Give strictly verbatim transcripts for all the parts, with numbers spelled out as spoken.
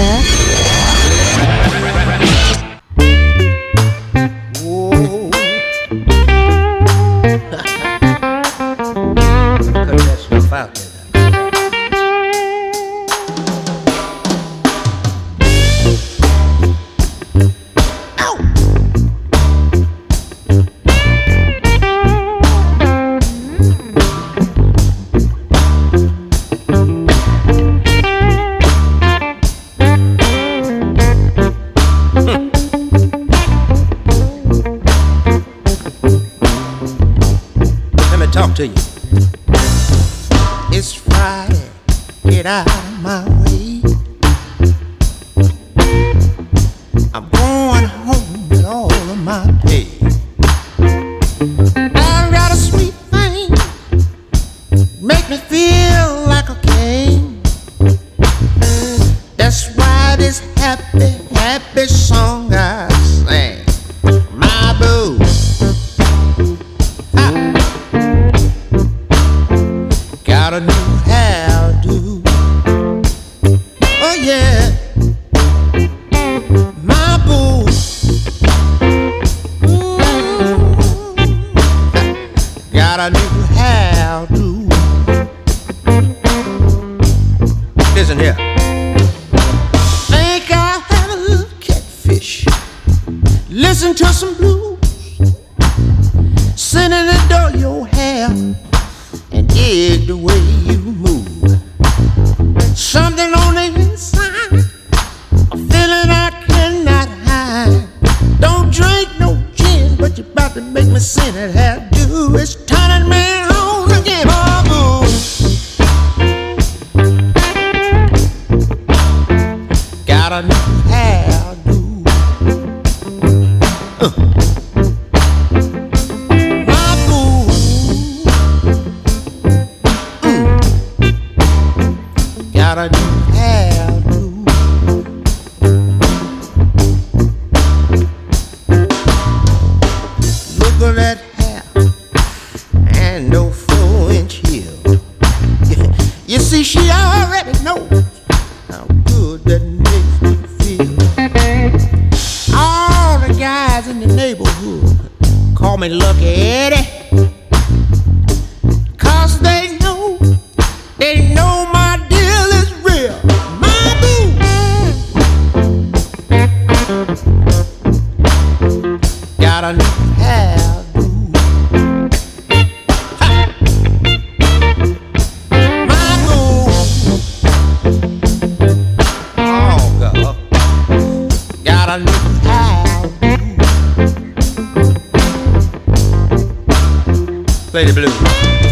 Play the blues.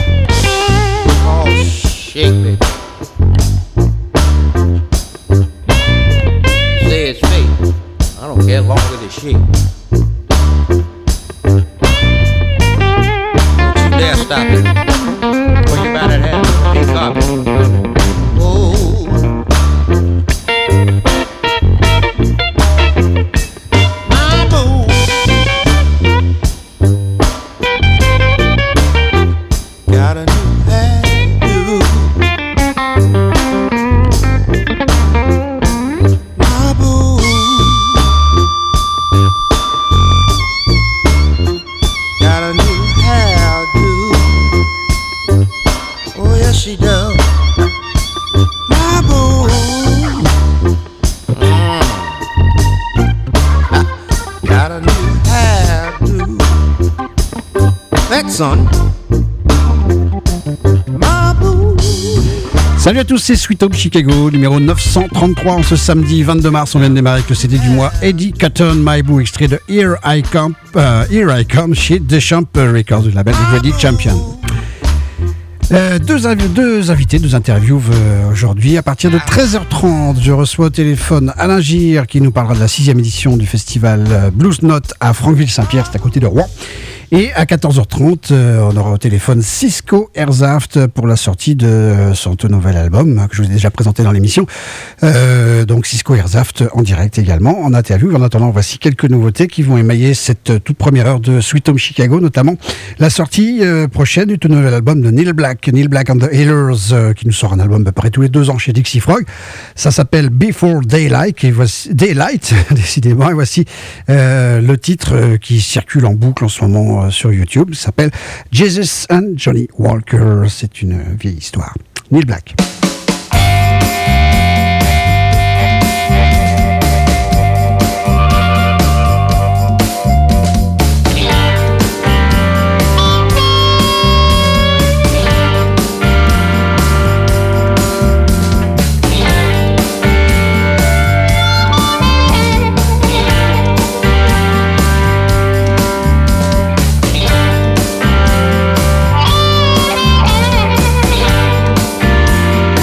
Oh, shake, baby. Say it's fake. I don't care as long as it's shake. Don't you dare stop it. What you about to have? Pink carpet. Oh. Salut à tous, c'est Sweet Home Chicago, numéro neuf cent trente-trois en ce samedi vingt-deux mars. On vient de démarrer avec le C D du mois Eddie Cotton, My Boo, extrait de Here I Come, uh, Here I Come chez Deschamps Records, du label Ready Champion. Euh, deux, inv- deux invités, deux interviews euh, aujourd'hui. À partir de treize heures trente, je reçois au téléphone Alain Gir qui nous parlera de la sixième édition du festival euh, Blues Note à Franqueville-Saint-Pierre, c'est à côté de Rouen. Et à quatorze heures trente, euh, on aura au téléphone Cisco Herzhaft pour la sortie de son tout nouvel album que je vous ai déjà présenté dans l'émission. Euh, donc Cisco Herzhaft en direct également, en interview. En attendant, voici quelques nouveautés qui vont émailler cette toute première heure de Sweet Home Chicago, notamment la sortie euh, prochaine du tout nouvel album de Neil Black, Neil Black and the Healers, euh, qui nous sort un album à peu près tous les deux ans chez Dixie Frog. Ça s'appelle Before Daylight, et voici, Daylight, décidément, et voici euh, le titre euh, qui circule en boucle en ce moment euh, sur YouTube. Ça s'appelle Jesus and Johnny Walker. C'est une vieille histoire. Neil Black. Thank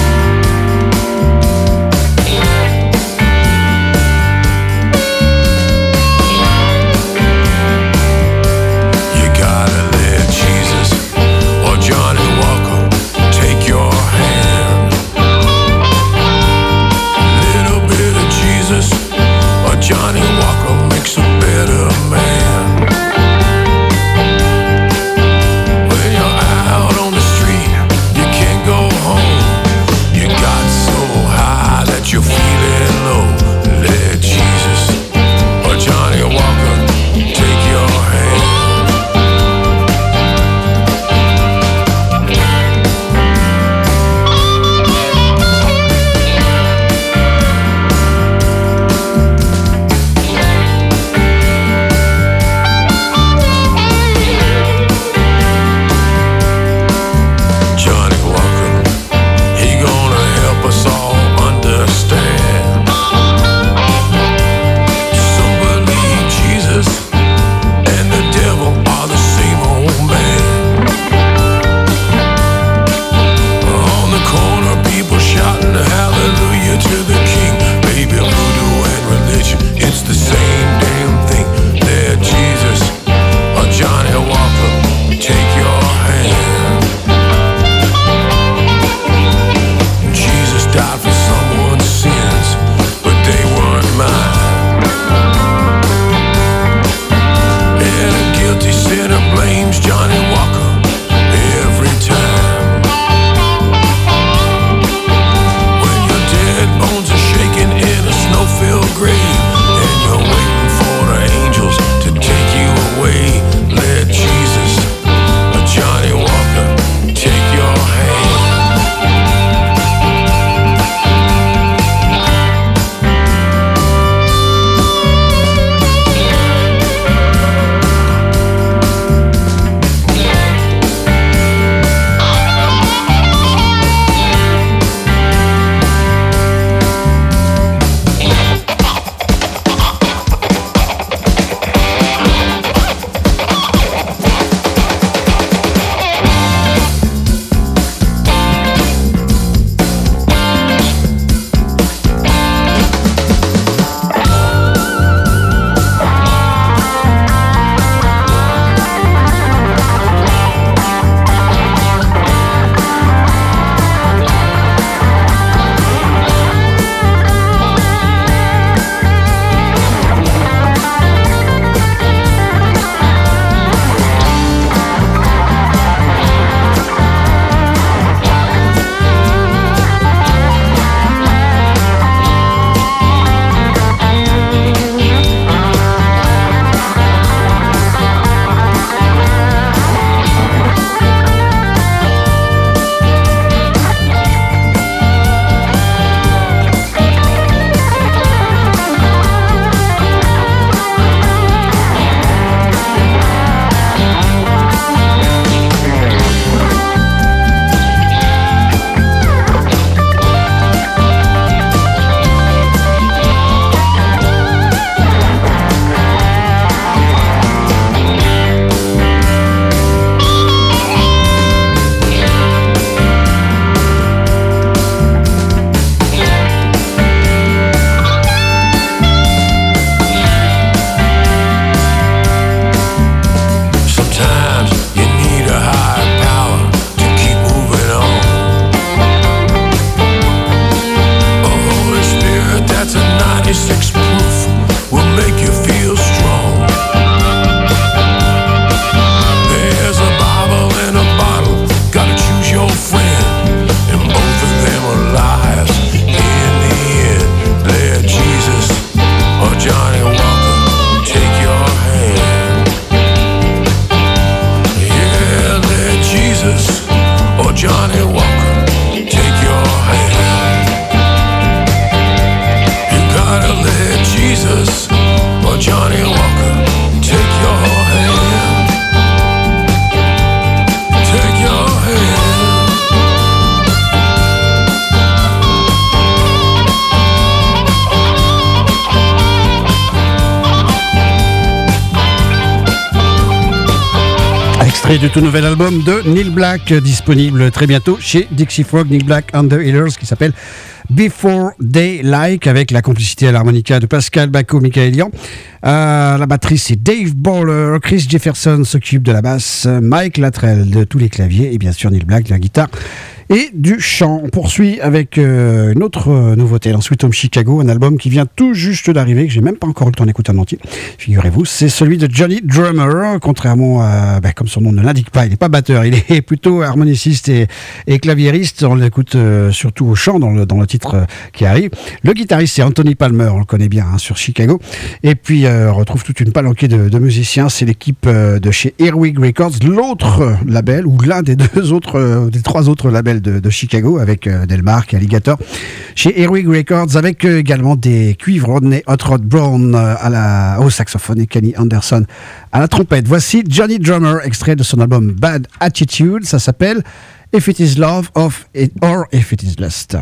extrait du tout nouvel album de Neil Black, disponible très bientôt chez Dixie Frog, Neil Black and the Healers, qui s'appelle Before They Like, avec la complicité à l'harmonica de Pascal Bacco-Michaelian. Euh, la batterie, c'est Dave Bowler. Chris Jefferson s'occupe de la basse, Mike Lattrell de tous les claviers, et bien sûr Neil Black de la guitare et du chant. On poursuit avec euh, une autre euh, nouveauté dans Sweet Home Chicago, un album qui vient tout juste d'arriver, que j'ai même pas encore eu le temps d'écouter en entier. Figurez-vous, c'est celui de Johnny Drummer, contrairement à, bah, comme son nom ne l'indique pas, il n'est pas batteur, il est plutôt harmoniciste et, et claviériste. On l'écoute euh, surtout au chant dans le, dans le titre euh, qui arrive. Le guitariste, c'est Anthony Palmer, on le connaît bien hein, sur Chicago. Et puis euh, on retrouve toute une palanquée de, de musiciens. C'est l'équipe euh, de chez Earwig Records, l'autre euh, label, ou l'un des deux autres, euh, des trois autres labels De, de Chicago, avec euh, Delmark et Alligator chez Earwig Records, avec euh, également des cuivres Rodney Hot Rod Brown euh, à la, au saxophone et Kenny Anderson à la trompette. Voici Johnny Drummer, extrait de son album Bad Attitude. Ça s'appelle If It Is Love of it, or If It Is Lust.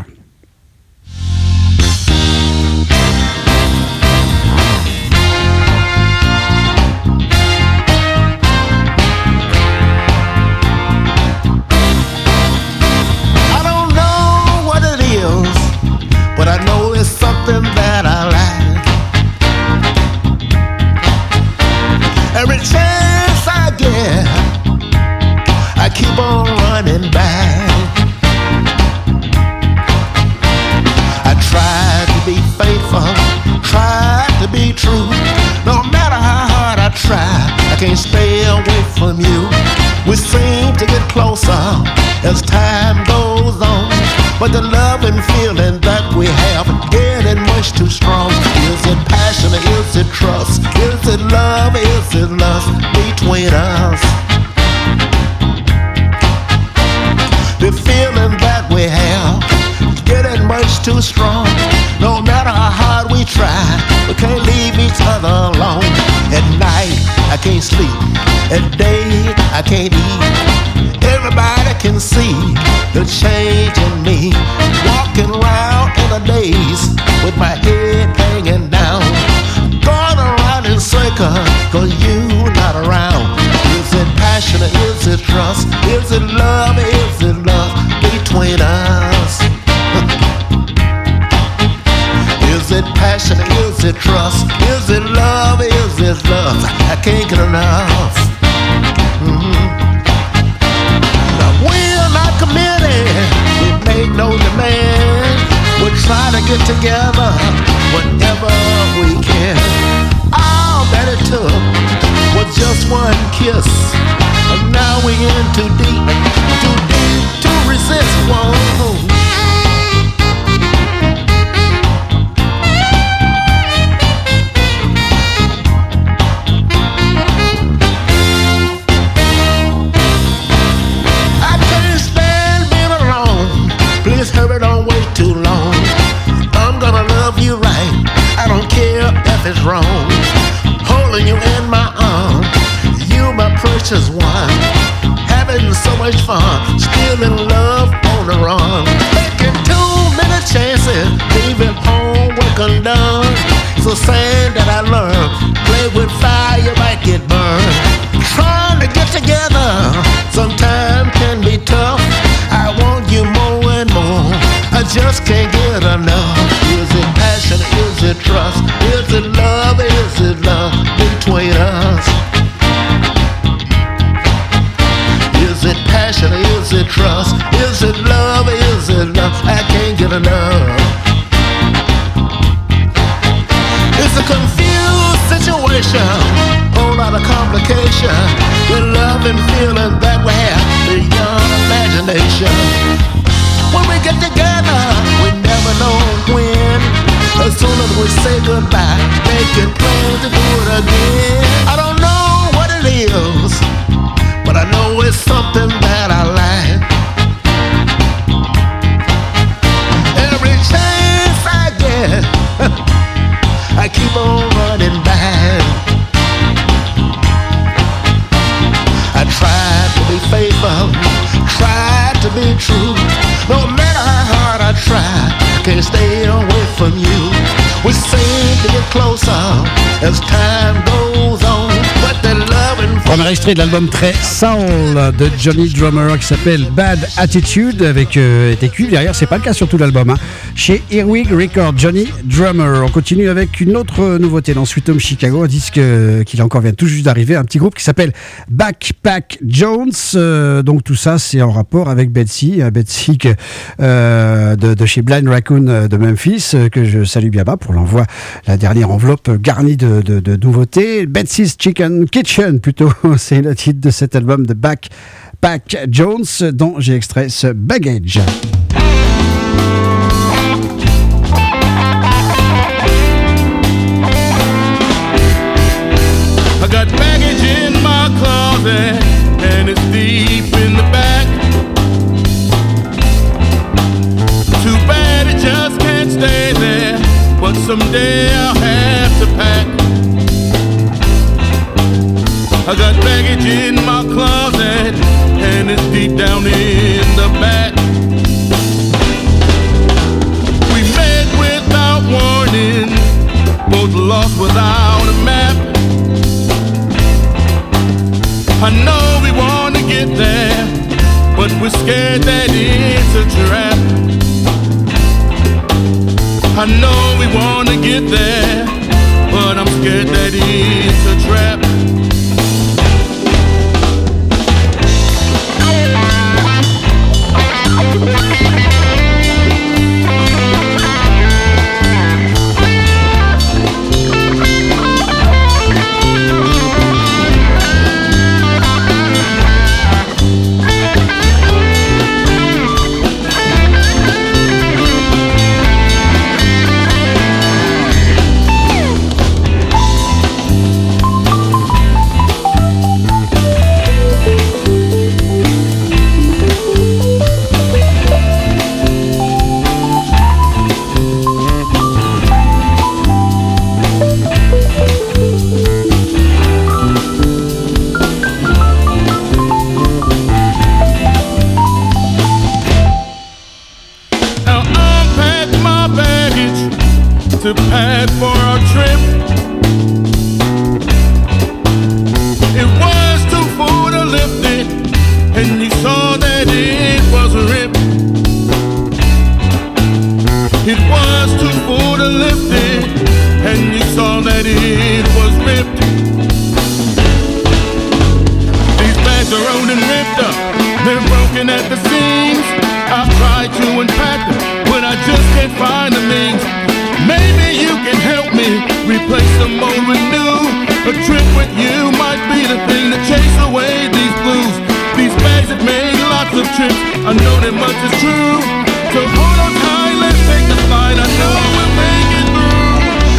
But I know it's something that I like. Every chance I get, I keep on running back. I try to be faithful, try to be true. No matter how hard I try, I can't stay away from you. We seem to get closer as time goes on, but the love and feeling that we have getting much too strong. Is it passion or is it trust? Is it love? Is it lust between us? The feeling that we have is getting much too strong. No matter how hard we try, we can't leave each other alone. At night, I can't sleep. At day, I can't eat. Everybody can see the change in me. Walking around in a daze with my head hanging down. Going around in circles cause you not around. Is it passion or is it trust? Is it love or is it love between us? Is it passion or is it trust? Is it love or is it love? I can't get enough. Mm-hmm. We're not committed, we make no demand. We'll try to get together whenever we can. All that it took was just one kiss, and now we're in too deep, too deep to resist. Whoa. Hurry, don't wait too long. I'm gonna love you right, I don't care if it's wrong. Holding you in my arms, you my precious one. Having so much fun, still in love on the run. Taking too many chances, leaving homework undone. It's a saying that I learned, play with fire, you might get burned. Trying to get together, sometimes can be tough. I want you more and more, I just can't get enough. Is it passion, is it trust? Is it love, is it love between us? Is it passion, is it trust? Is it love, is it love? I can't get enough. It's a confused situation, whole lot of complication. The love and feeling that we have beyond imagination. When we get together, we never know when. As soon as we say goodbye, making plans to do it again. I don't know what it is, but I know it's something that I like. Every chance I get, I keep on running back. I try to be faithful, try to be true. No matter how hard I try, I can't stay away from you. We seem to get closer as time goes on, but that loving. Premier extrait de l'album très soul de Johnny Drummer qui s'appelle Bad Attitude avec euh, des cuivres derrière, c'est pas le cas sur tout l'album hein. Chez Earwig Records, Johnny Drummer. On continue avec une autre nouveauté dans Sweet Home Chicago, un disque euh, qui encore vient tout juste d'arriver, un petit groupe qui s'appelle Backpack Jones, euh, donc tout ça c'est en rapport avec Betsy, hein, Betsy que, euh, de, de chez Blind Raccoon de Memphis, euh, que je salue bien bas pour l'envoi, la dernière enveloppe garnie de, de, de nouveautés. Betsy's Chicken Kitchen plutôt, c'est le titre de cet album de Backpack Jones dont j'ai extrait ce Baggage. I got baggage in my closet and it's deep in the back. Too bad it just can't stay there, but someday I'll have to pack. I got baggage in my closet and it's deep down in the back. We met without warning, both lost without a map. I know we want to get there, but we're scared that it's a trap. I know we want to get there, but I'm scared that it's a trap. To pack for our trip. It was too full to lift it, and you saw that it was ripped. It was too full to lift it, and you saw that it was ripped. These bags are old and ripped up, they're broken at the seams. I've tried to unpack them, but I just can't find the means. Maybe you can help me replace them old with new. A trip with you might be the thing to chase away these blues. These bags have made lots of trips, I know that much is true. So hold on tight, let's take the flight, I know we'll make it through.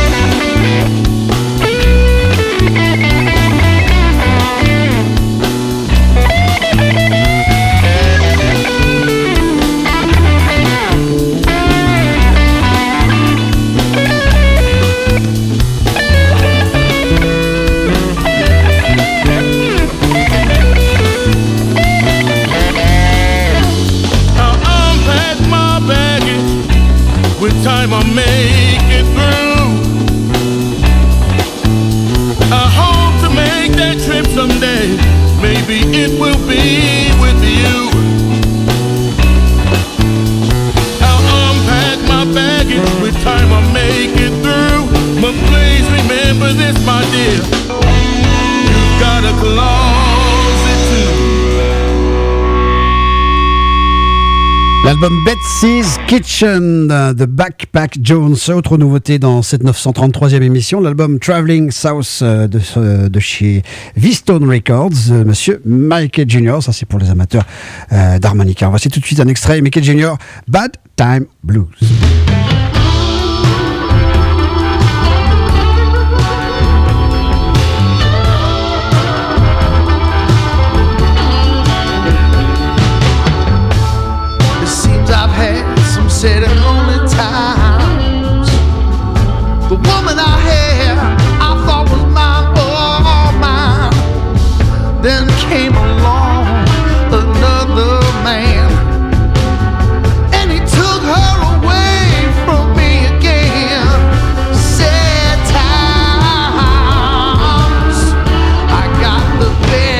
With time I'll make it through. I hope to make that trip someday. Maybe it will be with you. I'll unpack my baggage. With time I'll make it through. But please remember this, my dear. You've got a closet too. L'album Betsy's Kitchen de Backpack Jones, autre nouveauté dans cette neuf cent trente-troisième émission, l'album Traveling South de, de chez V-Stone Records, monsieur Mickey Junior, ça c'est pour les amateurs euh, d'harmonica. Voici tout de suite un extrait, Mickey Junior, Bad Time Blues. Said it only times. The woman I had, I thought was mine, oh mine. Then came along another man, and he took her away from me again. Sad times. I got the bed.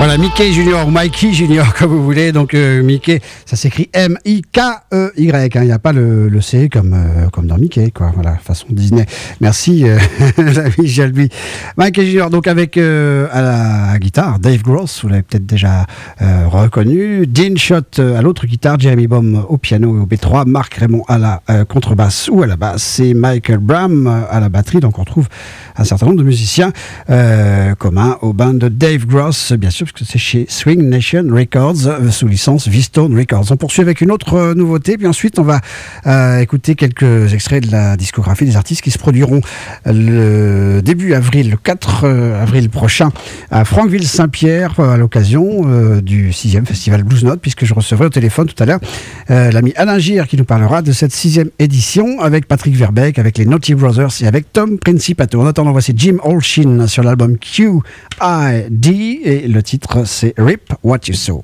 Voilà, Mickey Junior ou Mikey Junior, comme vous voulez. Donc, euh, Mickey, ça s'écrit M I K E Y. Hein. Il n'y a pas le, le C comme, euh, comme dans Mickey, quoi. Voilà, façon Disney. Merci, euh, l'ami Shelby. Mickey Junior, donc avec euh, à la guitare, Dave Gross, vous l'avez peut-être déjà euh, reconnu. Dean Schott à l'autre guitare, Jeremy Baum au piano et au B trois, Marc Raymond à la euh, contrebasse ou à la basse, et Michael Bram à la batterie. Donc, on retrouve un certain nombre de musiciens euh, communs au band de Dave Gross, bien sûr, parce que c'est chez Swing Nation Records, euh, sous licence V-Stone Records. On poursuit avec une autre euh, nouveauté, puis ensuite on va euh, écouter quelques extraits de la discographie des artistes qui se produiront le début avril, le quatre avril prochain, à Franqueville-Saint-Pierre, à l'occasion euh, du sixième Festival Blues Note, puisque je recevrai au téléphone tout à l'heure euh, l'ami Alain Gir qui nous parlera de cette sixième édition avec Patrick Verbeek, avec les Naughty Brothers et avec Tom Principato. En attendant, voici Jim Olshin sur l'album Q I D et le titre c'est Rip What You Sow.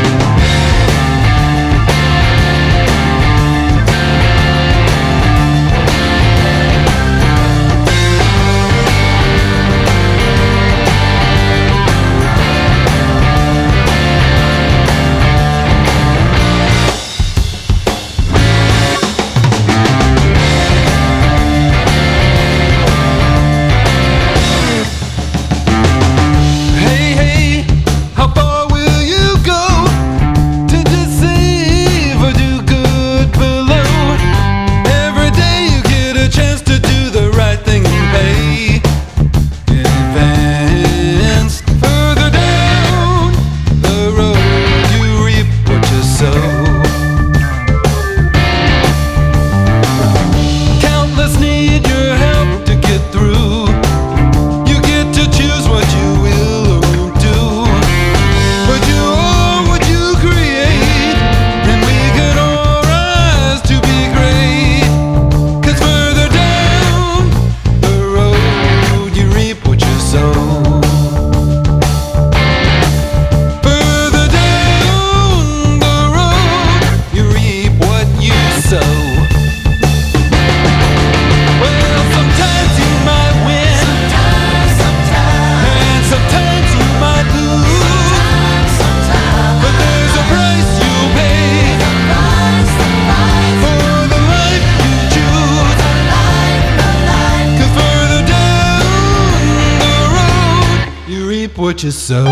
What you sow.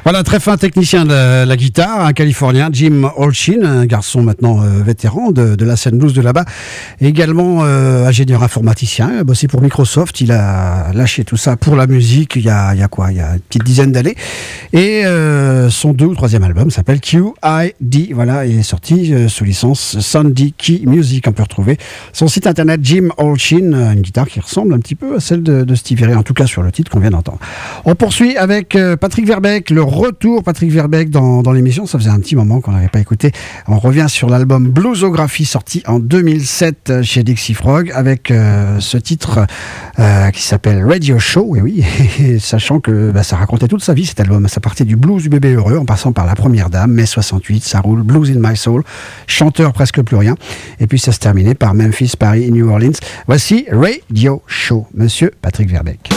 Voilà, très fin technicien de la guitare, un Californien, Jim Olshin, un garçon maintenant euh, vétéran de, de la scène blues de là-bas, également euh, ingénieur informaticien, il a bossé pour Microsoft, il a lâché tout ça pour la musique il y a, il y a quoi, il y a une petite dizaine d'années, et euh, son deux ou troisième album s'appelle Q I D, voilà, il est sorti euh, sous licence Sandy Key Music. On peut retrouver son site internet Jim Olshin, une guitare qui ressemble un petit peu à celle de, de Stevie Ray, en tout cas sur le titre qu'on vient d'entendre. On poursuit avec euh, Patrick Verbeek, le retour Patrick Verbeek dans, dans l'émission, ça faisait un petit moment qu'on n'avait pas écouté. On revient sur l'album Bluesographie sorti en deux mille sept chez Dixie Frog avec euh, ce titre euh, qui s'appelle Radio Show, et oui, et sachant que bah, ça racontait toute sa vie cet album, ça partait du blues du bébé heureux en passant par la première dame, mai soixante-huit, ça roule, Blues in My Soul, chanteur presque plus rien, et puis ça se terminait par Memphis, Paris et New Orleans. Voici Radio Show, monsieur Patrick Verbeek.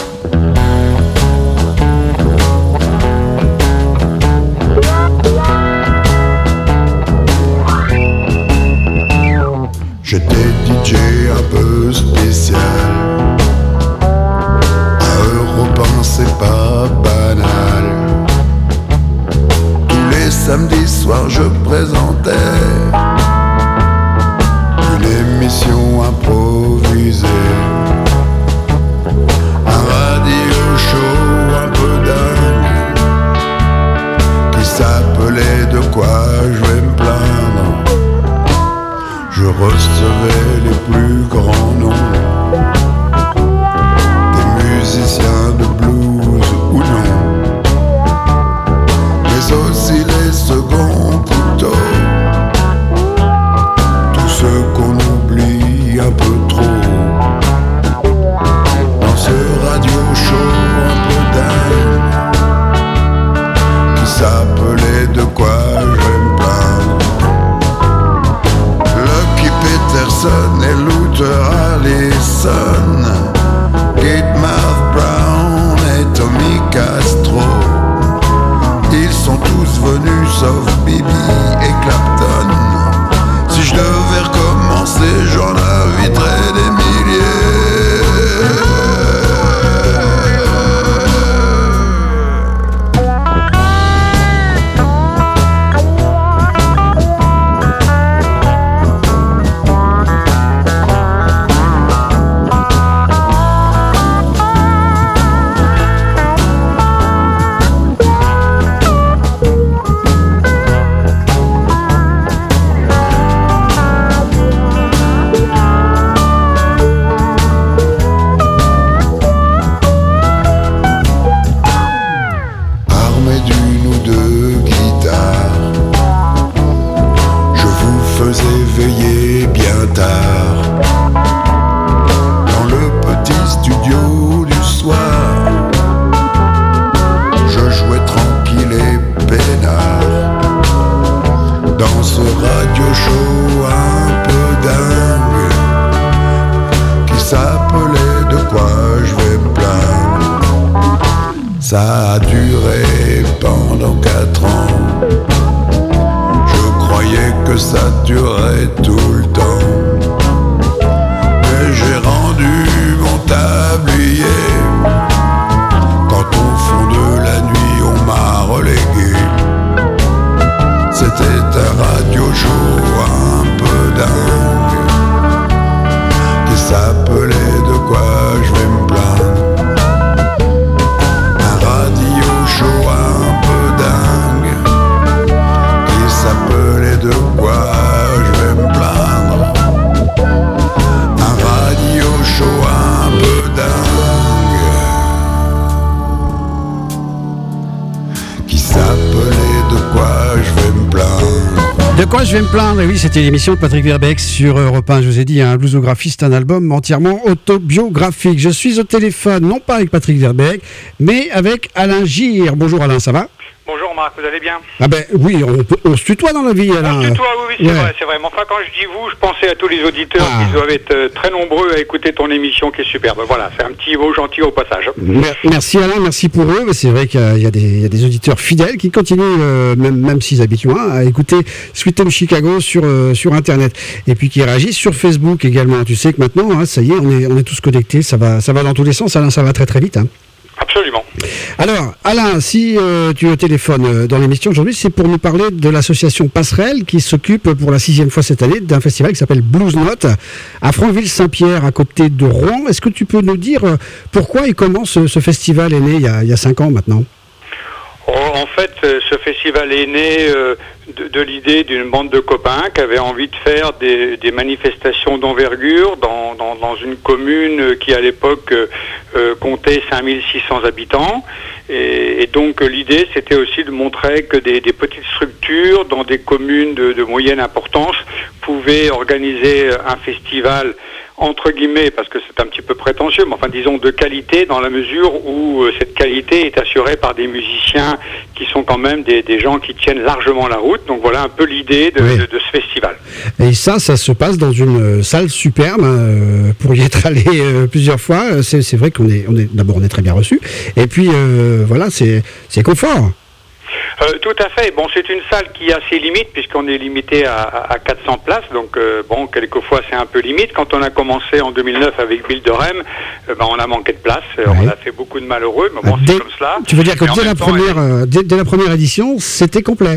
J'étais D J un peu spécial. À Europe un, c'est pas banal. Tous les samedis soirs je présentais une émission improvisée, un radio show un peu dingue qui s'appelait De quoi je vais me plaindre. Je recevais les plus grands noms, des musiciens de blues ou non, mais aussi les seconds couteaux, tous ceux qu'on oublie un peu trop. Dans ce radio show un peu dingue qui s'appelait De quoi je vais me plaindre. Peterson et Luther Allison, Gatemouth Brown et Tommy Castro, ils sont tous venus sauf Bibi et Clapton. Si je devais recommencer, j'en inviterais des milliers. Ça a duré pendant quatre ans. Je croyais que ça durait tout le temps. Mais j'ai rendu mon tablier quand au fond de la nuit on m'a relégué. C'était un radio show un peu dingue qui s'appelait De quoi je vais me plaindre. Un peu dingue qui s'appelait De quoi je vais me plaindre. Un radio show un peu dingue qui s'appelait De quoi je vais me plaindre. De quoi je vais me plaindre. Et oui, c'était l'émission de Patrick Verbeek sur Europe un. Je vous ai dit, un Bluesographie, c'est un album entièrement autobiographique. Je suis au téléphone, non pas avec Patrick Verbeek, mais avec Alain Gir. Bonjour Alain, ça va ? Bonjour Marc, vous allez bien ? Ah ben oui, on, peut, on se tutoie dans la vie, Alain. On se tutoie, oui, oui, c'est ouais. vrai, c'est vrai. Mais enfin, quand je dis vous, je pensais à tous les auditeurs ah. qui doivent être euh, très nombreux à écouter ton émission qui est superbe. Voilà, c'est un petit mot gentil au passage. Merci Alain, merci pour eux. C'est vrai qu'il y a des, il y a des auditeurs fidèles qui continuent, euh, même, même s'ils habitent loin, à écouter Sweet Home Chicago sur, euh, sur Internet. Et puis qui réagissent sur Facebook également. Tu sais que maintenant, hein, ça y est, on est, on est tous connectés. Ça va, ça va dans tous les sens, Alain, ça va très très vite. Hein. Absolument. Alors, Alain, si euh, tu es au téléphone euh, dans l'émission aujourd'hui, c'est pour nous parler de l'association Passerelle qui s'occupe pour la sixième fois cette année d'un festival qui s'appelle Blues Note à Franqueville-Saint-Pierre, à côté de Rouen. Est-ce que tu peux nous dire euh, pourquoi et comment ce, ce festival est né il y a, il y a cinq ans maintenant? Oh, en fait, ce festival est né euh, de, de l'idée d'une bande de copains qui avaient envie de faire des, des manifestations d'envergure dans, dans, dans une commune qui, à l'époque, euh, comptait cinq mille six cents habitants. Et, et donc, l'idée, c'était aussi de montrer que des, des petites structures dans des communes de, de moyenne importance pouvaient organiser un festival entre guillemets, parce que c'est un petit peu prétentieux, mais enfin disons de qualité, dans la mesure où euh, cette qualité est assurée par des musiciens qui sont quand même des, des gens qui tiennent largement la route. Donc voilà un peu l'idée de, oui. de, de ce festival. Et ça, ça se passe dans une salle superbe, hein, pour y être allé euh, plusieurs fois. C'est, c'est vrai qu'on est, on est, d'abord on est très bien reçu, et puis euh, voilà, c'est, c'est confort. Euh, tout à fait. Bon, c'est une salle qui a ses limites puisqu'on est limité à, à quatre cents places. Donc, euh, bon, quelquefois c'est un peu limite. Quand on a commencé en deux mille neuf avec Ville de Rem, euh, ben, on a manqué de place. Ouais. On a fait beaucoup de malheureux, mais bon, dès, c'est comme cela. Tu veux dire que dès la, première, euh, dès, dès la première édition, c'était complet?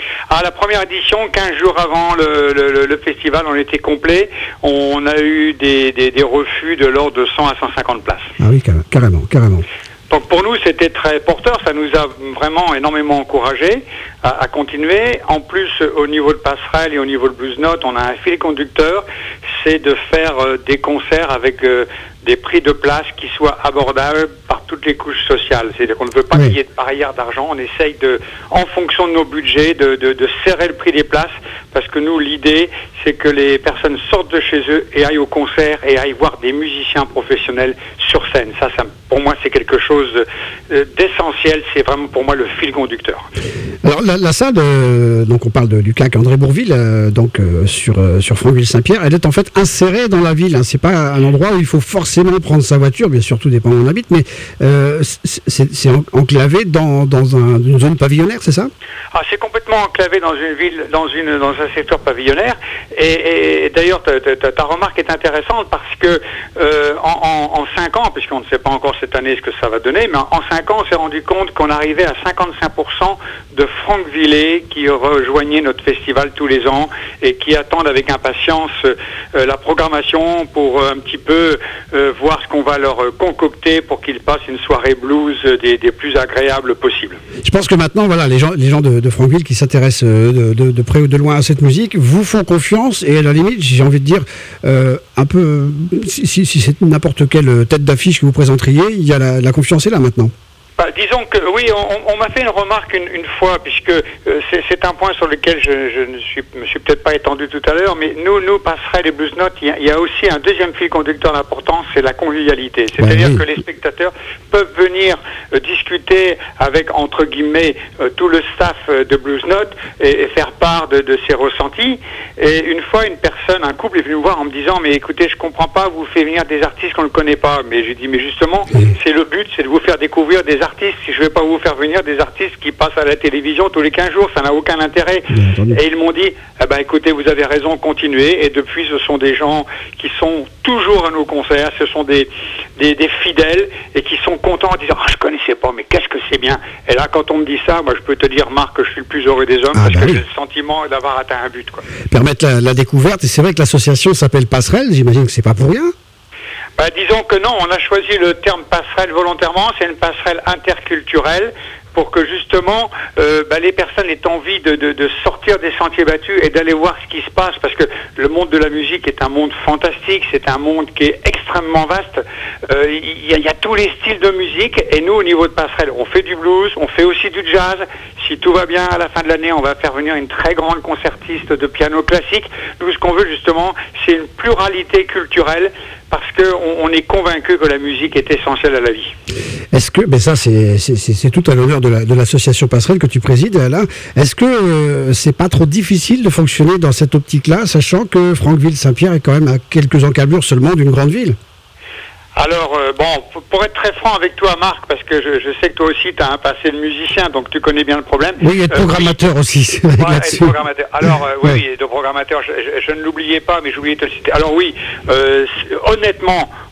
À la première édition, quinze jours avant le, le, le festival, on était complet. On a eu des, des, des refus de l'ordre de cent à cent cinquante places. Ah oui, carrément, carrément. Donc pour nous, c'était très porteur, ça nous a vraiment énormément encouragés à, à continuer. En plus, au niveau de Passerelle et au niveau de Blues Note, on a un fil conducteur, c'est de faire euh, des concerts avec euh, des prix de place qui soient abordables par toutes les couches sociales. C'est-à-dire qu'on ne veut pas oui. qu'il y ait de barrière d'argent, on essaye de, en fonction de nos budgets, de, de, de serrer le prix des places, parce que nous, l'idée, c'est que les personnes sortent de chez eux et aillent au concert et aillent voir des musiciens professionnels sur scène. Ça, ça pour moi, c'est quelque chose d'essentiel. C'est vraiment pour moi le fil conducteur. Alors la, la salle, euh, donc on parle de, du C A C André Bourville, euh, donc euh, sur euh, sur Franqueville-Saint-Pierre, elle est en fait insérée dans la ville. Hein. C'est pas un endroit où il faut forcément prendre sa voiture, bien sûr, tout dépend où on habite, mais euh, c'est, c'est enclavé dans dans un, une zone pavillonnaire, c'est ça? Ah, c'est complètement enclavé dans une ville, dans une dans un secteur pavillonnaire. Et, et d'ailleurs, ta, ta, ta remarque est intéressante parce que euh, en, en, en cinq ans, puisqu'on ne sait pas encore cette année ce que ça va donner, mais en, en cinq ans, on s'est rendu compte qu'on arrivait à cinquante-cinq pour cent de Franquevillais qui rejoignaient notre festival tous les ans et qui attendent avec impatience euh, la programmation pour euh, un petit peu euh, voir ce qu'on va leur euh, concocter pour qu'ils passent une soirée blues des, des plus agréables possibles. Je pense que maintenant, voilà, les gens, les gens de, de Franqueville qui s'intéressent de, de, de près ou de loin à cette musique vous font confiance et à la limite, j'ai envie de dire, euh, un peu, si, si, si c'est n'importe quelle tête d'affiche que vous présenteriez, il y a la, la confiance est là maintenant. Bah, disons que oui, on, on m'a fait une remarque une, une fois, puisque euh, c'est, c'est un point sur lequel je, je ne suis, me suis peut-être pas étendu tout à l'heure, mais nous, nous Passerelle et Blues Note, il y, y a aussi un deuxième fil conducteur d'importance, c'est la convivialité. C'est-à-dire ouais, oui. que les spectateurs peuvent venir euh, discuter avec, entre guillemets, euh, tout le staff euh, de Blues Note et, et faire part de, de ses ressentis. Et une fois, une personne, un couple est venu me voir en me disant, mais écoutez, je comprends pas, vous faites venir des artistes qu'on ne connaît pas. Mais j'ai dit, mais justement, oui. c'est le but, c'est de vous faire découvrir des artistes. Si je ne vais pas vous faire venir des artistes qui passent à la télévision tous les quinze jours, ça n'a aucun intérêt. Et ils m'ont dit, eh ben, écoutez, vous avez raison, continuez. Et depuis, ce sont des gens qui sont toujours à nos concerts, ce sont des, des, des fidèles et qui sont contents en disant, oh, je ne connaissais pas, mais qu'est-ce que c'est bien. Et là, quand on me dit ça, moi, je peux te dire, Marc, que je suis le plus heureux des hommes ah, parce bah que oui. j'ai le sentiment d'avoir atteint un but, quoi. Permettre la, la découverte, et c'est vrai que l'association s'appelle Passerelle, j'imagine que c'est pas pour rien. Bah, disons que non, on a choisi le terme passerelle volontairement, c'est une passerelle interculturelle pour que justement euh, bah, les personnes aient envie de, de, de sortir des sentiers battus et d'aller voir ce qui se passe, parce que le monde de la musique est un monde fantastique, c'est un monde qui est extrêmement vaste, euh, il y, y a tous les styles de musique, et nous au niveau de Passerelle, on fait du blues, on fait aussi du jazz. Si tout va bien, à la fin de l'année, on va faire venir une très grande concertiste de piano classique. Nous, ce qu'on veut justement, c'est une pluralité culturelle, parce qu'on on est convaincu que la musique est essentielle à la vie. Est-ce que, ben ça c'est, c'est, c'est tout à l'honneur de, la, de l'association Passerelle que tu présides, Alain. Est-ce que euh, c'est pas trop difficile de fonctionner dans cette optique-là, sachant que Franqueville-Saint-Pierre est quand même à quelques encablures seulement d'une grande ville? Alors, euh, bon, pour être très franc avec toi, Marc, parce que je, je sais que toi aussi, tu as un passé de musicien, donc tu connais bien le problème. Oui, et de programmateur euh, oui. aussi. C'est vrai, ouais, et de programmateur. Alors, euh, oui, ouais. oui, de programmateur, je, je, je ne l'oubliais pas, mais j'oubliais de te le citer. Alors oui, euh, honnêtement,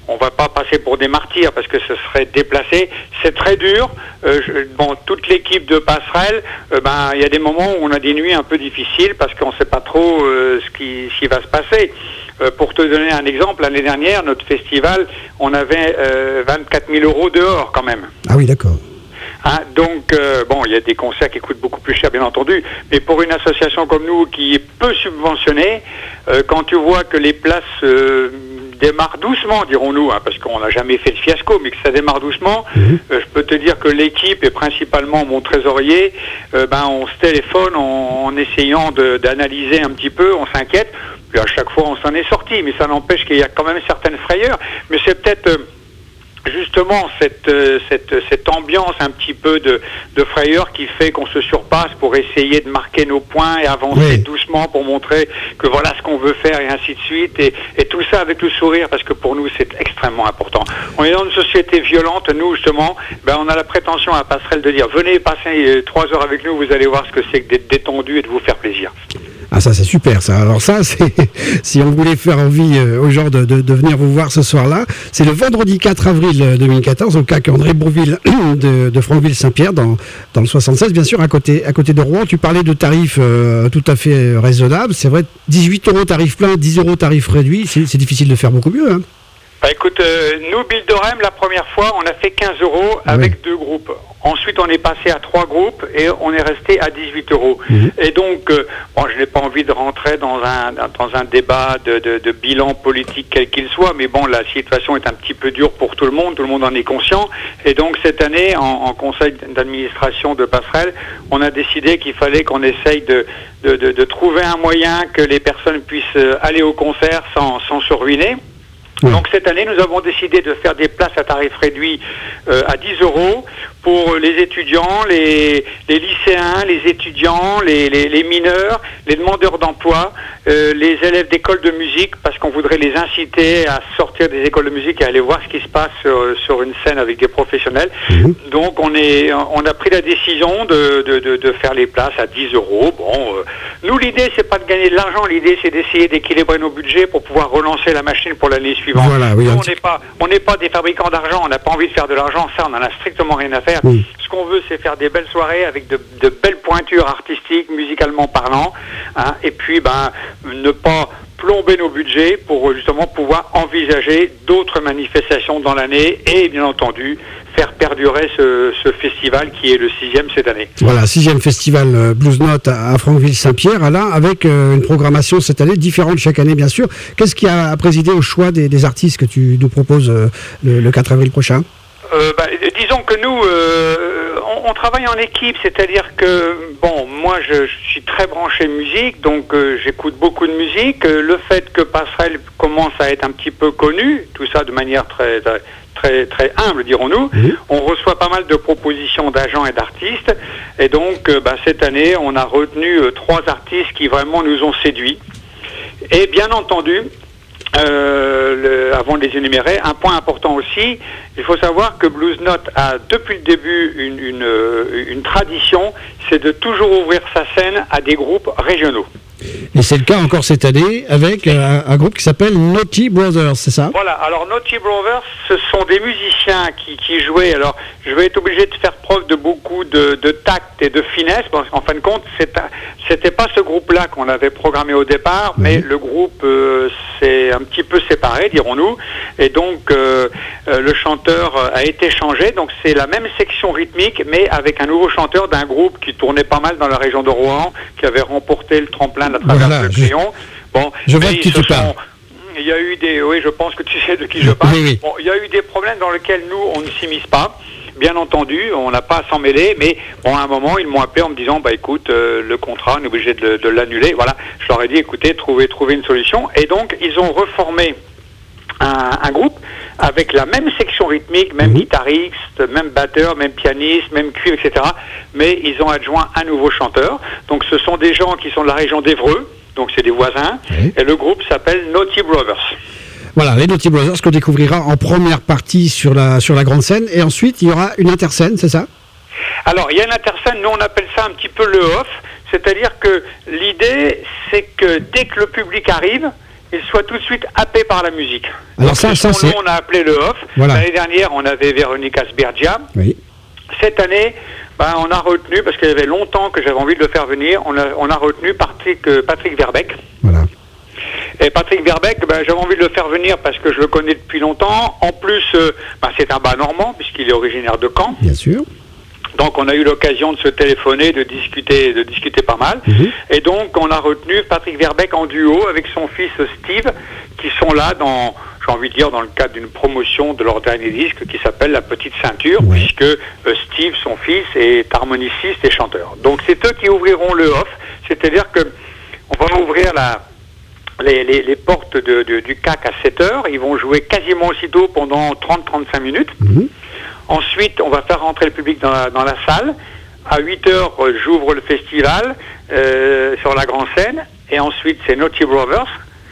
on va pas passer pour des martyrs parce que ce serait déplacé. C'est très dur. Euh, je, bon, toute l'équipe de Passerelle, euh, ben il y a des moments où on a des nuits un peu difficiles parce qu'on sait pas trop euh, ce qui, ce qui va se passer. Euh, pour te donner un exemple, l'année dernière, notre festival, on avait euh, vingt-quatre mille euros dehors quand même. Ah oui, d'accord. Hein, donc, euh, bon, il y a des concerts qui coûtent beaucoup plus cher, bien entendu, mais pour une association comme nous, qui est peu subventionnée, euh, quand tu vois que les places euh, démarrent doucement, dirons-nous, hein, parce qu'on n'a jamais fait le fiasco, mais que ça démarre doucement, mmh. euh, je peux te dire que l'équipe, et principalement mon trésorier, euh, ben, on se téléphone en, en essayant de, d'analyser un petit peu, on s'inquiète, puis à chaque fois on s'en est sorti, mais ça n'empêche qu'il y a quand même certaines frayeurs, mais c'est peut-être... Euh, justement cette, euh, cette, cette ambiance un petit peu de, de frayeur qui fait qu'on se surpasse pour essayer de marquer nos points et avancer oui. doucement pour montrer que voilà ce qu'on veut faire et ainsi de suite et, et tout ça avec le sourire parce que pour nous c'est extrêmement important. On est dans une société violente, nous justement ben, on a la prétention à Passerelle de dire venez passer trois heures avec nous, vous allez voir ce que c'est que d'être détendu et de vous faire plaisir. Ah ça c'est super ça. Alors ça c'est si on voulait faire envie euh, aux gens de, de, de venir vous voir ce soir-là, c'est le vendredi quatre avril deux mille quatorze au C A C André Bourville de, de Franqueville-Saint-Pierre dans, dans le soixante-seize bien sûr à côté, à côté de Rouen. Tu parlais de tarifs euh, tout à fait raisonnables. C'est vrai, dix-huit euros tarif plein, dix euros tarif réduit, c'est, c'est difficile de faire beaucoup mieux. Hein. Bah écoute, euh, nous, Bill Dorem, la première fois, on a fait quinze euros avec oui. deux groupes. Ensuite, on est passé à trois groupes et on est resté à dix-huit euros. Mmh. Et donc, euh, bon, je n'ai pas envie de rentrer dans un dans un débat de, de, de bilan politique quel qu'il soit, mais bon, la situation est un petit peu dure pour tout le monde, tout le monde en est conscient. Et donc, cette année, en, en conseil d'administration de Passerelle, on a décidé qu'il fallait qu'on essaye de, de, de, de trouver un moyen que les personnes puissent aller au concert sans, sans se ruiner. Mmh. Donc cette année, nous avons décidé de faire des places à tarif réduit euh, à dix euros pour les étudiants, les, les lycéens, les étudiants, les, les, les mineurs, les demandeurs d'emploi, euh, les élèves d'écoles de musique, parce qu'on voudrait les inciter à sortir des écoles de musique et à aller voir ce qui se passe sur, sur une scène avec des professionnels. Mmh. Donc on, est, on a pris la décision de, de, de, de faire les places à dix euros. Bon, euh, nous l'idée c'est pas de gagner de l'argent, l'idée c'est d'essayer d'équilibrer nos budgets pour pouvoir relancer la machine pour l'année suivante. Voilà, oui, nous, on n'est pas, on n'est pas des fabricants d'argent, on n'a pas envie de faire de l'argent, ça on en a strictement rien à faire. Oui. Ce qu'on veut, c'est faire des belles soirées avec de, de belles pointures artistiques, musicalement parlant, hein, et puis ben ne pas plomber nos budgets pour justement pouvoir envisager d'autres manifestations dans l'année et bien entendu faire perdurer ce, ce festival qui est le sixième cette année. Voilà, sixième festival Blues Note à Franqueville-Saint-Pierre, Alain, avec euh, une programmation cette année différente chaque année bien sûr. Qu'est-ce qui a présidé au choix des, des artistes que tu nous proposes euh, le, le quatre avril prochain? Euh, bah, disons que nous, euh, on, on travaille en équipe, c'est-à-dire que, bon, moi je, je suis très branché musique, donc euh, j'écoute beaucoup de musique. Euh, le fait que Passerelle commence à être un petit peu connu, tout ça de manière très très très, très humble, dirons-nous, mmh. on reçoit pas mal de propositions d'agents et d'artistes, et donc euh, bah, cette année on a retenu euh, trois artistes qui vraiment nous ont séduits. Et bien entendu, Euh, le, avant de les énumérer, un point important aussi, il faut savoir que Blues Note a depuis le début une, une, une tradition, c'est de toujours ouvrir sa scène à des groupes régionaux. Et c'est le cas encore cette année avec un, un groupe qui s'appelle Naughty Brothers, c'est ça? Voilà, alors Naughty Brothers, ce sont des musiciens qui, qui jouaient, alors je vais être obligé de faire preuve de beaucoup de, de tact et de finesse, parce qu'en fin de compte, c'est, c'était pas ce groupe-là qu'on avait programmé au départ, mmh. mais le groupe euh, s'est un petit peu séparé, dirons-nous, et donc euh, euh, le chanteur a été changé, donc c'est la même section rythmique, mais avec un nouveau chanteur d'un groupe qui tournait pas mal dans la région de Rouen, qui avait remporté le tremplin à travers voilà, le crayon. Bon, je vois de qui tu parles. Il y a eu des, oui, je pense que tu sais de qui je parle. Oui, oui. Bon, il y a eu des problèmes dans lesquels nous on ne s'immisce pas. Bien entendu, on n'a pas à s'en mêler, mais bon, à un moment, ils m'ont appelé en me disant, bah écoute, euh, le contrat, on est obligé de, de l'annuler. Voilà, je leur ai dit, écoutez, trouvez, trouvez une solution. Et donc, ils ont reformé un, un groupe avec la même section rythmique, même mmh. guitariste, même batteur, même pianiste, même cuivre, et cetera. Mais ils ont adjoint un nouveau chanteur. Donc, ce sont des gens qui sont de la région d'Évreux. Donc c'est des voisins, oui. Et le groupe s'appelle Naughty Brothers. Voilà, les Naughty Brothers qu'on découvrira en première partie sur la, sur la grande scène, et ensuite il y aura une interscène, c'est ça? Alors il y a une interscène, nous on appelle ça un petit peu le off, c'est-à-dire que l'idée c'est que dès que le public arrive, ils soient tout de suite happés par la musique. Alors Donc, ça, ce ça son, c'est... nous, on a appelé le off. Voilà. L'année dernière, on avait Véronica Sbergia. Oui. Cette année, ben, on a retenu, parce qu'il y avait longtemps que j'avais envie de le faire venir, on a, on a retenu Patrick, euh, Patrick Verbeek. Voilà. Et Patrick Verbeek, ben, j'avais envie de le faire venir parce que je le connais depuis longtemps. En plus, euh, ben, c'est un bas normand, puisqu'il est originaire de Caen. Bien sûr. Donc on a eu l'occasion de se téléphoner, de discuter, de discuter pas mal. Mmh. Et donc on a retenu Patrick Verbeek en duo avec son fils Steve, qui sont là dans, j'ai envie de dire, dans le cadre d'une promotion de leur dernier disque qui s'appelle La Petite Ceinture, ouais. puisque euh, Steve, son fils, est harmoniciste et chanteur. Donc c'est eux qui ouvriront le off, c'est-à-dire que on va ouvrir la Les, les, les portes de, de, du C A C à sept heures. Ils vont jouer quasiment aussitôt pendant trente à trente-cinq minutes. Mmh. Ensuite, on va faire rentrer le public dans la, dans la salle. À huit heures, j'ouvre le festival euh, sur la grande scène. Et ensuite, c'est Naughty Brothers.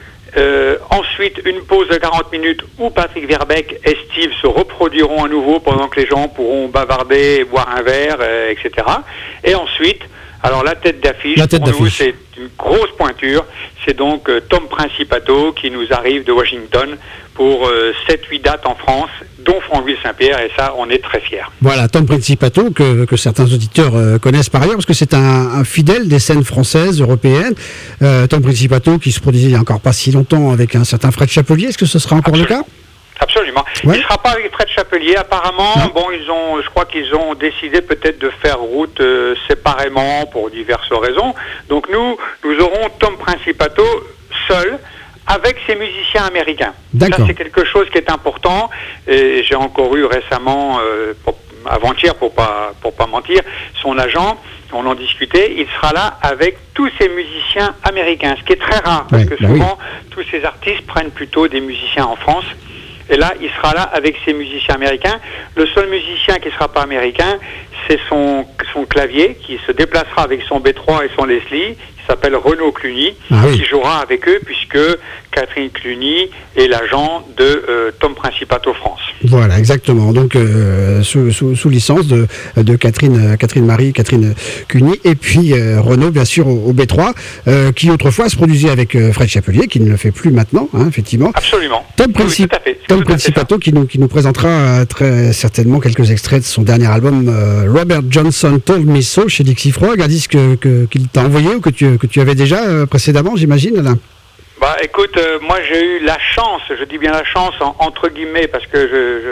Euh, ensuite, une pause de quarante minutes où Patrick Verbeek et Steve se reproduiront à nouveau pendant que les gens pourront bavarder, boire un verre, euh, et cetera. Et ensuite, alors la tête d'affiche, la tête pour nous, d'affiche. c'est une grosse pointure. C'est donc euh, Tom Principato qui nous arrive de Washington pour euh, sept huit dates en France, dont Franqueville-Saint-Pierre, et ça, on est très fiers. Voilà, Tom Principato, que, que certains auditeurs euh, connaissent par ailleurs, parce que c'est un, un fidèle des scènes françaises, européennes. Euh, Tom Principato, qui se produisait il n'y a encore pas si longtemps avec un certain Fred Chapelier, est-ce que ce sera encore Absolument. le cas ? Absolument. Ouais. Il ne sera pas avec Fred Chapelier. Apparemment, non. bon, ils ont, je crois qu'ils ont décidé peut-être de faire route euh, séparément pour diverses raisons. Donc nous, nous aurons Tom Principato seul, avec ses musiciens américains. D'accord. Ça, c'est quelque chose qui est important. Et j'ai encore eu récemment, euh, pour, avant-hier, pour pas pour pas mentir, son agent. On en discutait. Il sera là avec tous ces musiciens américains, ce qui est très rare parce ouais, que bah souvent oui. tous ces artistes prennent plutôt des musiciens en France. Et là, il sera là avec ses musiciens américains. Le seul musicien qui ne sera pas américain, c'est son, son clavier, qui se déplacera avec son B trois et son Leslie. Il s'appelle Renaud Cluny, ah, oui. qui jouera avec eux, puisque Catherine Cluny est l'agent de euh, Tom Principato France. Voilà, exactement. Donc, euh, sous, sous, sous licence de, de Catherine, Catherine Marie, Catherine Cluny, et puis euh, Renaud, bien sûr, au, au B trois, euh, qui autrefois se produisait avec euh, Fred Chapelier, qui ne le fait plus maintenant, hein, effectivement. Absolument. Tom, oui, Princip- tout à fait. Tom tout Principato, qui nous, qui nous présentera euh, très certainement quelques extraits de son dernier album, euh, Robert Johnson Told Me So, chez Dixie Frog, un disque que, que, qu'il t'a envoyé ou que tu, que tu avais déjà euh, précédemment, j'imagine, Alain. Bah écoute, euh, moi j'ai eu la chance, je dis bien la chance en, entre guillemets, parce que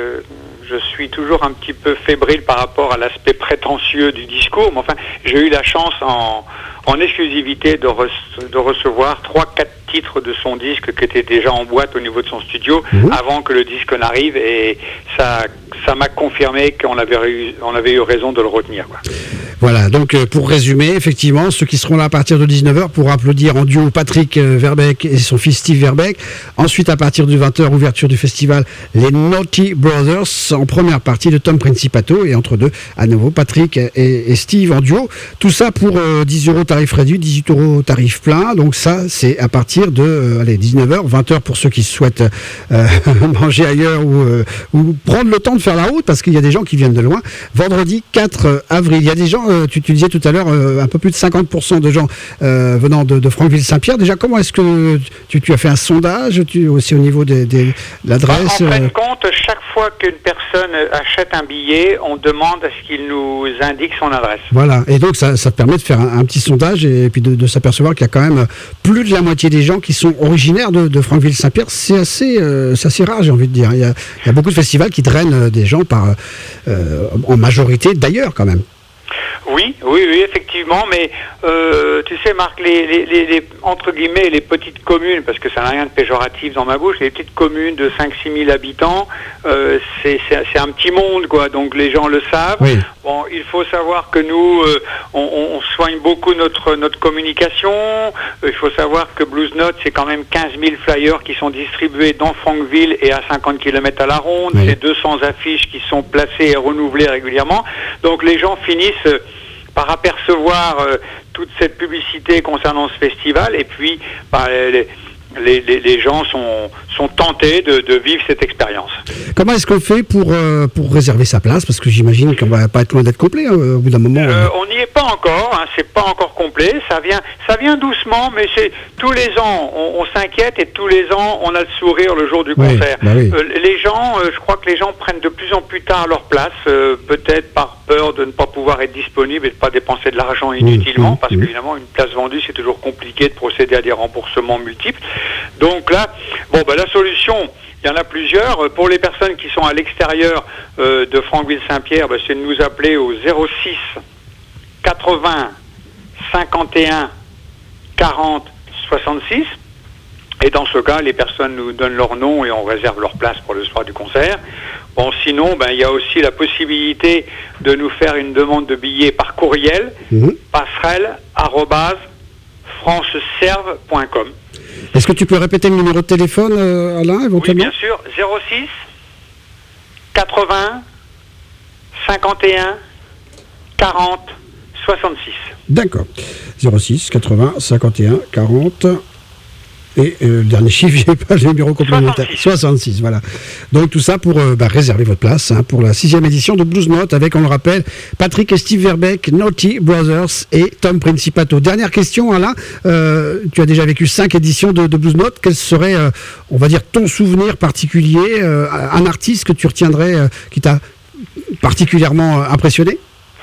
je, je, je suis toujours un petit peu fébrile par rapport à l'aspect prétentieux du discours, mais enfin j'ai eu la chance en, en exclusivité de, re- de recevoir trois quatre titres de son disque qui étaient déjà en boîte au niveau de son studio mmh. avant que le disque n'arrive, et ça ça m'a confirmé qu'on avait eu, on avait eu raison de le retenir, quoi. Voilà, donc euh, pour résumer, effectivement, ceux qui seront là à partir de dix-neuf heures pour applaudir en duo Patrick euh, Verbeek et son fils Steve Verbeek. Ensuite, à partir de vingt heures, ouverture du festival, les Naughty Brothers en première partie de Tom Principato, et entre deux, à nouveau, Patrick et, et Steve en duo. Tout ça pour euh, dix euros tarif réduit, dix-huit euros tarif plein. Donc ça, c'est à partir de euh, allez, dix-neuf heures, vingt heures pour ceux qui souhaitent euh, manger ailleurs ou, euh, ou prendre le temps de faire la route, parce qu'il y a des gens qui viennent de loin. Vendredi quatre avril, il y a des gens, euh, tu, tu disais tout à l'heure, euh, un peu plus de cinquante pour cent de gens euh, venant de, de Franqueville-Saint-Pierre. Déjà, comment est-ce que tu, tu as fait un sondage tu, aussi au niveau des, des, de l'adresse? En fin de compte, chaque fois qu'une personne achète un billet, on demande à ce qu'il nous indique son adresse. Voilà, et donc ça, ça permet de faire un, un petit sondage et, et puis de, de s'apercevoir qu'il y a quand même plus de la moitié des gens qui sont originaires de, de Franqueville-Saint-Pierre. C'est assez, euh, c'est assez rare, j'ai envie de dire. Il y a, il y a beaucoup de festivals qui drainent des gens par, euh, en majorité d'ailleurs quand même. Oui, oui, oui, effectivement, mais euh, tu sais, Marc, les, les, les, les, entre guillemets, les petites communes, parce que ça n'a rien de péjoratif dans ma bouche, les petites communes de cinq à six mille habitants, euh, c'est, c'est, c'est un petit monde, quoi, donc les gens le savent. Oui. Bon, il faut savoir que nous, euh, on, on soigne beaucoup notre, notre communication. Euh, il faut savoir que Blues Note, c'est quand même quinze mille flyers qui sont distribués dans Franqueville et à cinquante kilomètres à la ronde. Oui. C'est deux cents affiches qui sont placées et renouvelées régulièrement. Donc les gens finissent euh, par apercevoir euh, toute cette publicité concernant ce festival, et puis bah, les, les, les, les gens sont, sont tentés de, de vivre cette expérience. Comment est-ce qu'on fait pour, euh, pour réserver sa place? Parce que j'imagine qu'on va pas être loin d'être complet hein, au bout d'un moment. Euh, on n'y est pas encore, hein, c'est pas encore complet. Ça vient, ça vient doucement, mais c'est tous les ans, on, on s'inquiète et tous les ans, on a le sourire le jour du Oui, concert. bah oui. Euh, les gens, euh, je crois que les gens prennent de plus en plus tard leur place, euh, peut-être par peur de ne pas pouvoir être disponible et de pas dépenser de l'argent inutilement, mmh, parce mmh. qu'évidemment, une place vendue, c'est toujours compliqué de procéder à des remboursements multiples. Donc là, bon, ben la solution. Il y en a plusieurs. Pour les personnes qui sont à l'extérieur euh, de Franqueville-Saint-Pierre, ben, c'est de nous appeler au zéro six quatre-vingts cinquante et un quarante soixante-six. Et dans ce cas, les personnes nous donnent leur nom et on réserve leur place pour le soir du concert. Bon, sinon, ben, il y a aussi la possibilité de nous faire une demande de billets par courriel, mmh. passerelle arobase franceserve point com. Est-ce que tu peux répéter le numéro de téléphone, euh, Alain, éventuellement? Oui, bien sûr. zéro six quatre-vingts cinquante et un quarante soixante-six. D'accord. zéro six quatre-vingts cinquante et un quarante. Et euh, le dernier chiffre, je n'ai pas le numéro complémentaire. soixante-six. soixante-six, voilà. Donc tout ça pour euh, bah, réserver votre place hein, pour la sixième édition de Blues Note avec, on le rappelle, Patrick et Steve Verbeek, Naughty Brothers et Tom Principato. Dernière question, Alain. Euh, tu as déjà vécu cinq éditions de, de Blues Note. Quel serait, euh, on va dire, ton souvenir particulier, euh, un artiste que tu retiendrais, euh, qui t'a particulièrement euh, impressionné?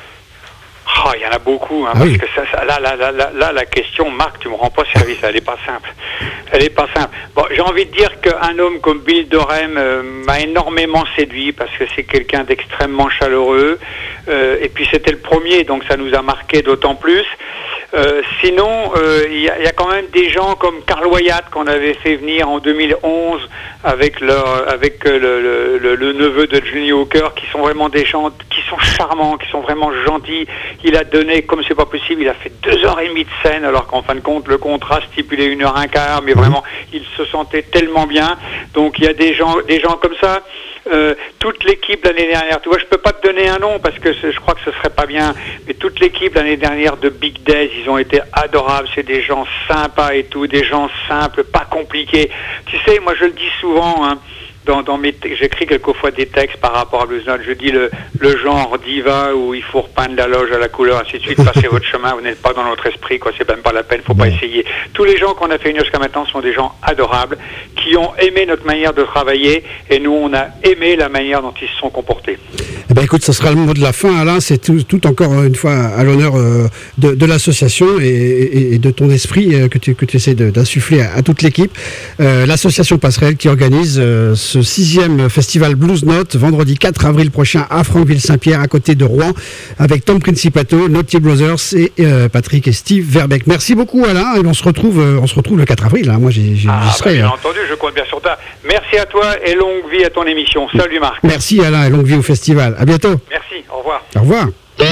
Oh, il y en a beaucoup, hein, ah parce oui. que ça, ça, là, là, là, là, là, la question, Marc, tu me rends pas service, elle est pas simple. Elle est pas simple. Bon, j'ai envie de dire qu'un homme comme Bill Dorem euh, m'a énormément séduit parce que c'est quelqu'un d'extrêmement chaleureux. Euh, et puis c'était le premier, donc ça nous a marqué d'autant plus. Euh, sinon, il euh, y, y a quand même des gens comme Carl Wyatt qu'on avait fait venir en deux mille onze avec leur, avec le, le, le, le neveu de Johnny Hooker, qui sont vraiment des gens qui sont charmants, qui sont vraiment gentils. Il a donné, comme c'est pas possible, il a fait deux heures et demie de scène, alors qu'en fin de compte, le contrat stipulait une heure un quart, mais vraiment, il se sentait tellement bien. Donc il y a des gens, des gens comme ça. Euh, toute l'équipe l'année dernière, tu vois, je peux pas te donner un nom parce que je crois que ce serait pas bien, mais toute l'équipe l'année dernière de Big Days, ils ont été adorables, c'est des gens sympas et tout, des gens simples, pas compliqués. Tu sais, moi je le dis souvent, hein, dans, dans mes te- j'écris quelquefois des textes par rapport à Blues Note, je dis le, le genre diva où il faut repeindre la loge à la couleur, ainsi de suite, passez votre chemin, vous n'êtes pas dans notre esprit, quoi, c'est même pas la peine, faut pas essayer. Tous les gens qu'on a fait venir jusqu'à maintenant sont des gens adorables, qui ont aimé notre manière de travailler, et nous on a aimé la manière dont ils se sont comportés. Eh ben écoute, ce sera le mot de la fin, Alain. C'est tout, tout encore une fois à l'honneur euh, de, de l'association et, et, et de ton esprit euh, que tu, que tu essaies de, d'insuffler à, à toute l'équipe. Euh, l'association Passerelle qui organise euh, ce sixième festival Blues Note vendredi quatre avril prochain à Franqueville-Saint-Pierre, à côté de Rouen, avec Tom Principato, Naughty Brothers et euh, Patrick et Steve Verbeek. Merci beaucoup, Alain. Et on se retrouve, euh, on se retrouve le quatre avril. Hein. Moi, j'ai, j'ai, ah, j'y serai. Bah, bien hein. entendu, je compte bien sur toi. Merci à toi et longue vie à ton émission. Salut Marc. Merci, Alain, et longue vie au festival. À bientôt. Merci, au revoir. Au revoir.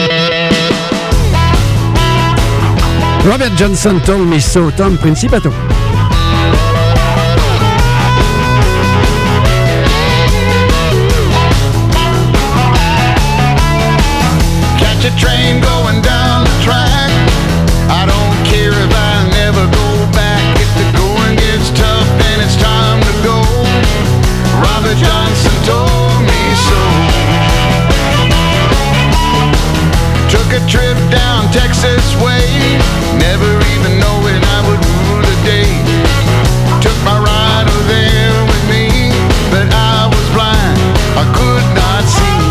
Robert Johnson told me so, Tom Principato. Catch a train going down the track. I don't care if I never go back. If the going gets tough, then it's time to go. Robert Johnson told me so. Took a trip down Texas way, never even knowing I would rule the day. Took my rider there with me, but I was blind, I could not see.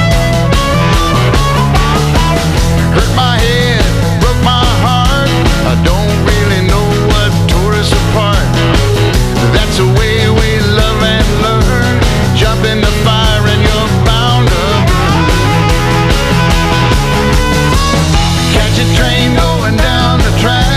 Hurt my head, broke my heart, I don't really know what tore us apart. That's the way we love and learn. Jump in the fire and you're bound to burn. Catch a train going down the track.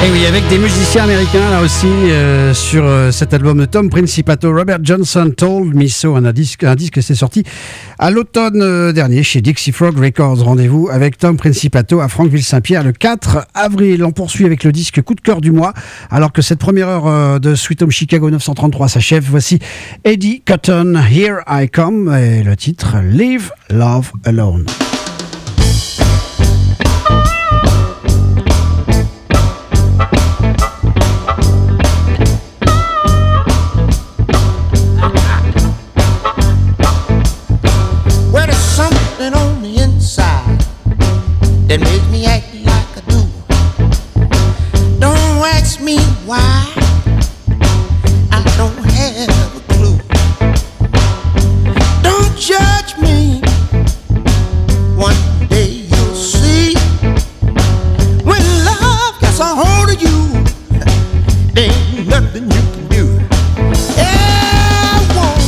Et oui, avec des musiciens américains là aussi euh, sur euh, cet album de Tom Principato, Robert Johnson, Told Me So, un disque, un disque qui s'est sorti à l'automne euh, dernier chez Dixie Frog Records. Rendez-vous avec Tom Principato à Franqueville-Saint-Pierre le quatre avril. On poursuit avec le disque coup de cœur du mois. Alors que cette première heure euh, de Sweet Home Chicago neuf cent trente-trois s'achève, voici Eddie Cotton, Here I Come, et le titre Leave Love Alone. That makes me act like I do. Don't ask me why, I don't have a clue. Don't judge me, one day you'll see. When love gets a hold of you, there ain't nothing you can do. I won't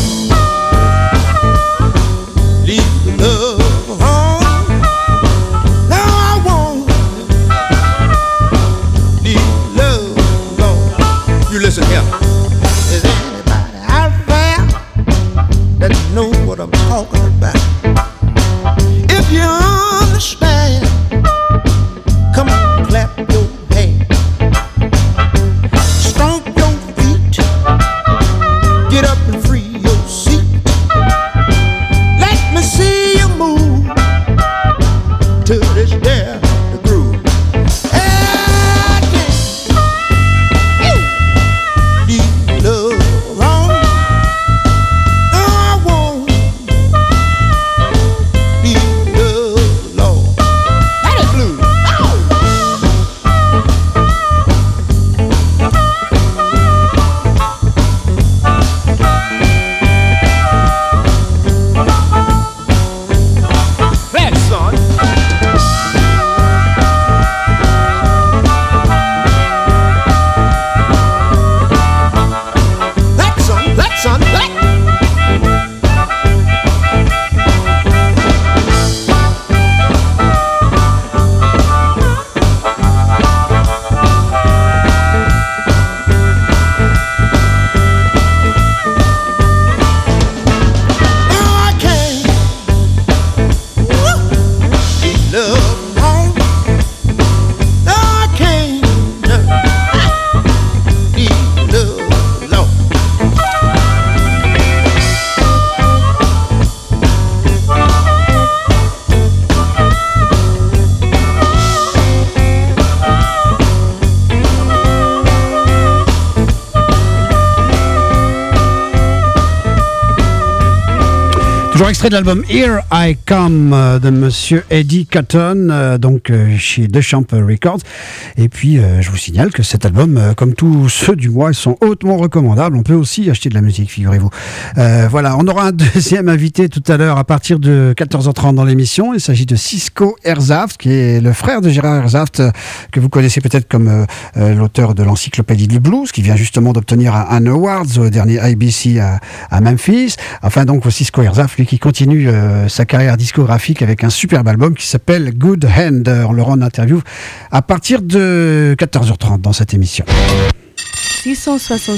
leave the love. Listen here. Is anybody out there that knows what I'm talking about? If you understand, come on, clap your hands, stomp your feet, get up and free your seat. Let me see you move to this there the groove. Toujours extrait de l'album Here I Come euh, de monsieur Eddie Cotton, euh, donc euh, chez Deschamps Records. Et puis, euh, je vous signale que cet album, euh, comme tous ceux du mois, ils sont hautement recommandables. On peut aussi acheter de la musique, figurez-vous. Euh, voilà, on aura un deuxième invité tout à l'heure à partir de quatorze heures trente dans l'émission. Il s'agit de Cisco Herzhaft, qui est le frère de Gérard Herzhaft, euh, que vous connaissez peut-être comme euh, euh, l'auteur de l'encyclopédie du blues, qui vient justement d'obtenir un, un award au dernier I B C à, à Memphis. Enfin, donc, Cisco Herzhaft, lui, qui continue euh, sa carrière discographique avec un superbe album qui s'appelle Good Hand. On le rend en interview à partir de quatorze heures trente dans cette émission. six cent soixante